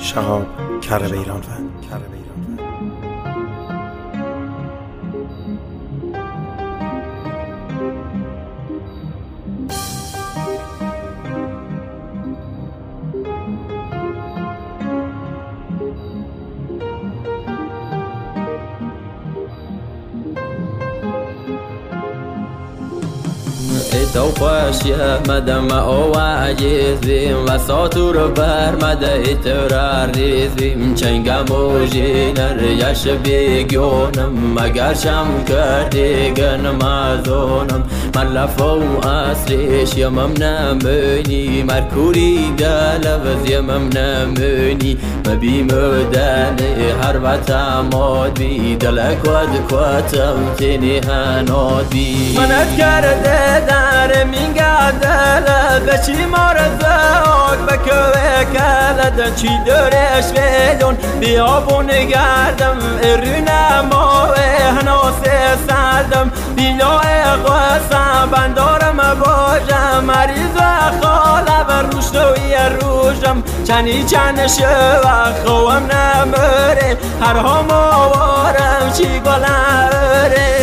شهاب کربیرانوند. تو خوشی مدام او عجیزیم و ساتور بر مده ترار ریزیم چنگم و جینر یش بیگونم مگر شم کردی گنم ازونم من لفو اصریش یمم نمونی مرکوری دلوز یمم نمونی مبیم دلی هر وطماد بی دلک ود کتم تینی هناد بی منت کرده در میگردل به چی مارزاک بکوه کلد چی درش ویدون بیابون گردم ارون ماه هناس سردم بینای قصم بندارم باجم مریض و خاله و روشتوی روشم چنی چند شوه خوام نمره هر هم آوارم چی گلره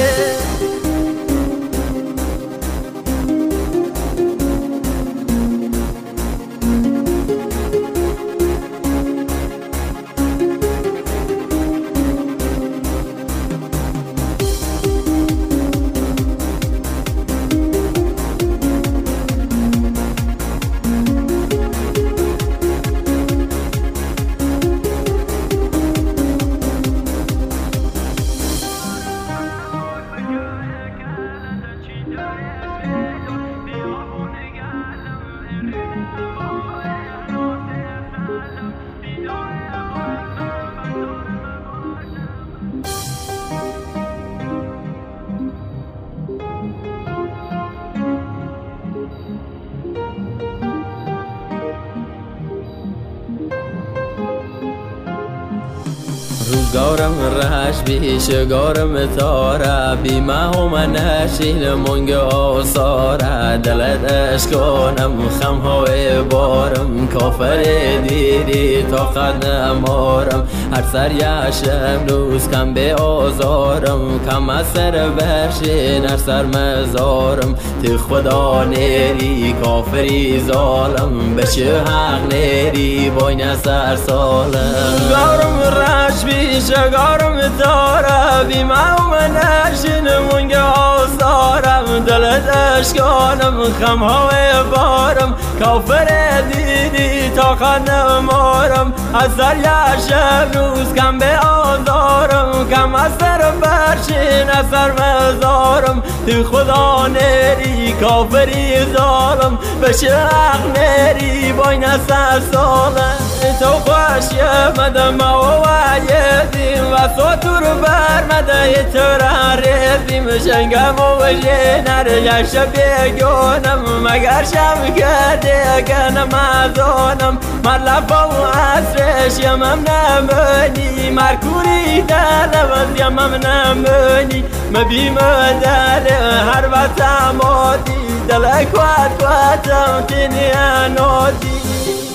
روزگارم رش بیشگارم تاره بیمه هم نشین منگ آساره دلت اشکانم خم های بارم کافر دیری تا قد نمارم هر سر یشم روز کم به آزارم کم از سر برشین هر سر مزارم تی خدا نیری کافری ظالم بشه حق نیری باین سر سالم روزگارم رش بیشگارم تاره بیمه هم نشین منگ آسارم دلت اشکانم خم های بارم کافر دیدی تا قد نمارم از سر یشم روز کم به آزارم کم از سر برشین از سر مزارم تی خدا نیری کافری ظالم بشه حق نیری باین سر سالم تو خوشی مدام او عیدیم و ساتور بر مده ترار ریزیم شنگم و جینر یش بیگونم مگر شم کرده گنم ازونم من لفو اصرش یمم نمونی مرکوری دلوز یمم نمونی مبیم دل هر وطمادی دلک ود کتم تینی انادی